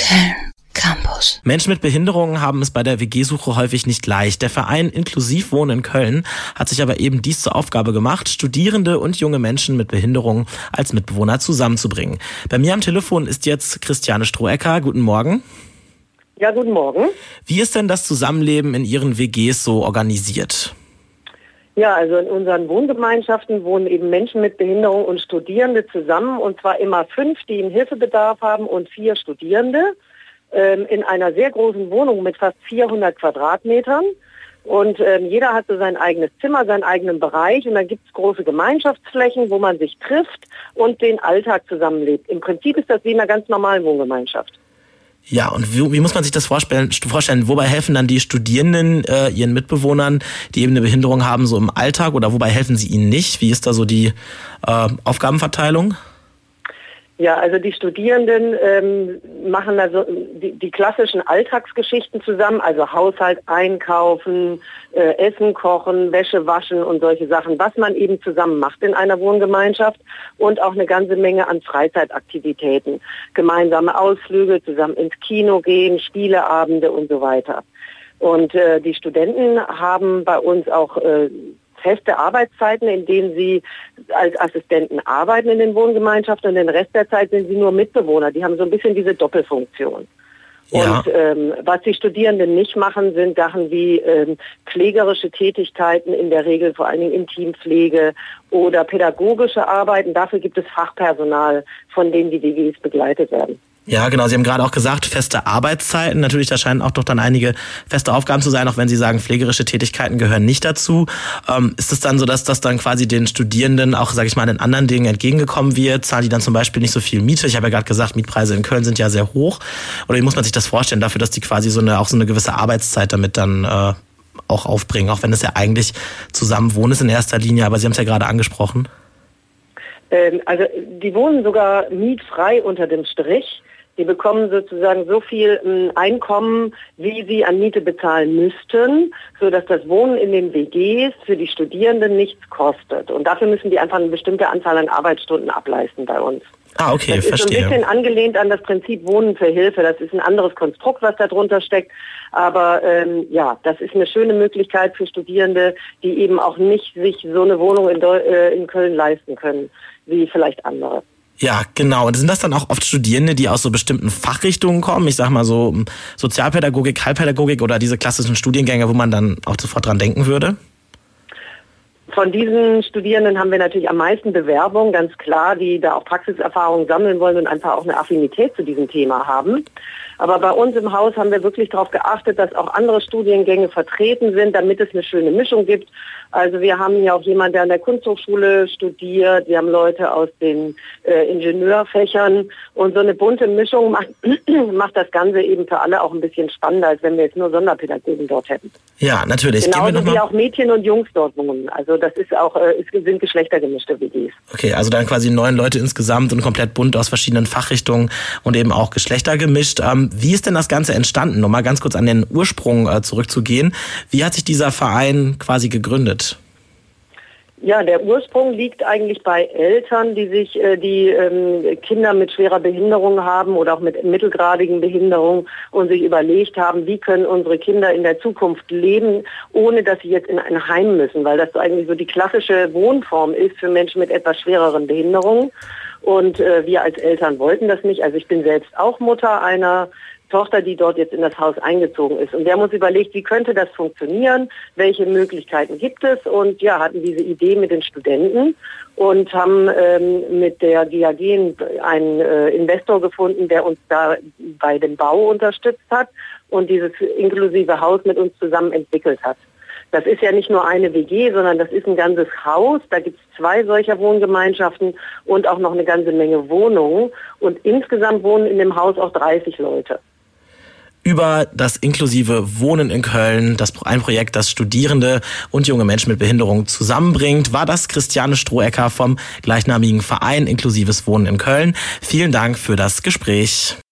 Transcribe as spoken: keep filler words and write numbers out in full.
Köln Campus. Menschen mit Behinderungen haben es bei der W G-Suche häufig nicht leicht. Der Verein Inklusiv Wohnen in Köln hat sich aber eben dies zur Aufgabe gemacht, Studierende und junge Menschen mit Behinderungen als Mitbewohner zusammenzubringen. Bei mir am Telefon ist jetzt Christiane Strohecker. Guten Morgen. Ja, guten Morgen. Wie ist denn das Zusammenleben in Ihren W Gs so organisiert? Ja, also in unseren Wohngemeinschaften wohnen eben Menschen mit Behinderung und Studierende zusammen, und zwar immer fünf, die einen Hilfebedarf haben, und vier Studierende ähm, in einer sehr großen Wohnung mit fast vierhundert Quadratmetern. Und ähm, jeder hat so sein eigenes Zimmer, seinen eigenen Bereich, und dann gibt es große Gemeinschaftsflächen, wo man sich trifft und den Alltag zusammenlebt. Im Prinzip ist das wie in einer ganz normalen Wohngemeinschaft. Ja, und wie, wie muss man sich das vorstellen? vorstellen? Wobei helfen dann die Studierenden äh, ihren Mitbewohnern, die eben eine Behinderung haben, so im Alltag, oder wobei helfen sie ihnen nicht? Wie ist da so die äh, Aufgabenverteilung? Ja, also die Studierenden ähm, machen also die, die klassischen Alltagsgeschichten zusammen, also Haushalt, Einkaufen, äh, Essen kochen, Wäsche waschen und solche Sachen, was man eben zusammen macht in einer Wohngemeinschaft, und auch eine ganze Menge an Freizeitaktivitäten. Gemeinsame Ausflüge, zusammen ins Kino gehen, Spieleabende und so weiter. Und äh, die Studenten haben bei uns auch äh, feste Arbeitszeiten, in denen sie als Assistenten arbeiten in den Wohngemeinschaften, und den Rest der Zeit sind sie nur Mitbewohner. Die haben so ein bisschen diese Doppelfunktion. Ja. Und ähm, was die Studierenden nicht machen, sind Sachen wie ähm, pflegerische Tätigkeiten, in der Regel vor allen Dingen Intimpflege oder pädagogische Arbeiten. Dafür gibt es Fachpersonal, von denen die W Gs begleitet werden. Ja, genau. Sie haben gerade auch gesagt, feste Arbeitszeiten. Natürlich, da scheinen auch doch dann einige feste Aufgaben zu sein, auch wenn Sie sagen, pflegerische Tätigkeiten gehören nicht dazu. Ähm, ist es dann so, dass das dann quasi den Studierenden auch, sage ich mal, in anderen Dingen entgegengekommen wird? Zahlen die dann zum Beispiel nicht so viel Miete? Ich habe ja gerade gesagt, Mietpreise in Köln sind ja sehr hoch. Oder wie muss man sich das vorstellen, dafür, dass die quasi so eine auch so eine gewisse Arbeitszeit damit dann äh, auch aufbringen, auch wenn es ja eigentlich zusammen wohnen ist in erster Linie, aber Sie haben es ja gerade angesprochen. Ähm, also die wohnen sogar mietfrei unter dem Strich. Die bekommen sozusagen so viel ähm, Einkommen, wie sie an Miete bezahlen müssten, sodass das Wohnen in den W Gs für die Studierenden nichts kostet. Und dafür müssen die einfach eine bestimmte Anzahl an Arbeitsstunden ableisten bei uns. Ah, okay, das verstehe. Das ist so ein bisschen angelehnt an das Prinzip Wohnen für Hilfe. Das ist ein anderes Konstrukt, was da drunter steckt. Aber ähm, ja, das ist eine schöne Möglichkeit für Studierende, die eben auch nicht sich so eine Wohnung in, Deu- äh, in Köln leisten können, wie vielleicht andere. Ja, genau. Und sind das dann auch oft Studierende, die aus so bestimmten Fachrichtungen kommen? Ich sag mal so Sozialpädagogik, Heilpädagogik oder diese klassischen Studiengänge, wo man dann auch sofort dran denken würde? Von diesen Studierenden haben wir natürlich am meisten Bewerbungen, ganz klar, die da auch Praxiserfahrung sammeln wollen und einfach auch eine Affinität zu diesem Thema haben. Aber bei uns im Haus haben wir wirklich darauf geachtet, dass auch andere Studiengänge vertreten sind, damit es eine schöne Mischung gibt. Also wir haben ja auch jemanden, der an der Kunsthochschule studiert, wir haben Leute aus den äh, Ingenieurfächern, und so eine bunte Mischung macht, macht das Ganze eben für alle auch ein bisschen spannender, als wenn wir jetzt nur Sonderpädagogen dort hätten. Ja, natürlich. Genauso wie auch Mädchen und Jungs dort wohnen. Also das ist auch, äh, es sind geschlechtergemischte W Gs. Okay, also dann quasi neun Leute insgesamt und komplett bunt aus verschiedenen Fachrichtungen und eben auch geschlechtergemischt. Ähm, wie ist denn das Ganze entstanden? Um mal ganz kurz an den Ursprung äh, zurückzugehen. Wie hat sich dieser Verein quasi gegründet? Ja, der Ursprung liegt eigentlich bei Eltern, die sich, äh, die ähm, Kinder mit schwerer Behinderung haben oder auch mit mittelgradigen Behinderungen und sich überlegt haben, wie können unsere Kinder in der Zukunft leben, ohne dass sie jetzt in ein Heim müssen, weil das so eigentlich so die klassische Wohnform ist für Menschen mit etwas schwereren Behinderungen. Und äh, wir als Eltern wollten das nicht. Also ich bin selbst auch Mutter einer Tochter, die dort jetzt in das Haus eingezogen ist. Und wir haben uns überlegt, wie könnte das funktionieren, welche Möglichkeiten gibt es, und ja, hatten diese Idee mit den Studenten und haben ähm, mit der G A G einen äh, Investor gefunden, der uns da bei dem Bau unterstützt hat und dieses inklusive Haus mit uns zusammen entwickelt hat. Das ist ja nicht nur eine W G, sondern das ist ein ganzes Haus. Da gibt es zwei solcher Wohngemeinschaften und auch noch eine ganze Menge Wohnungen. Und insgesamt wohnen in dem Haus auch dreißig Leute. Über das inklusive Wohnen in Köln, das ein Projekt, das Studierende und junge Menschen mit Behinderung zusammenbringt, war das Christiane Strohecker vom gleichnamigen Verein Inklusives Wohnen in Köln. Vielen Dank für das Gespräch.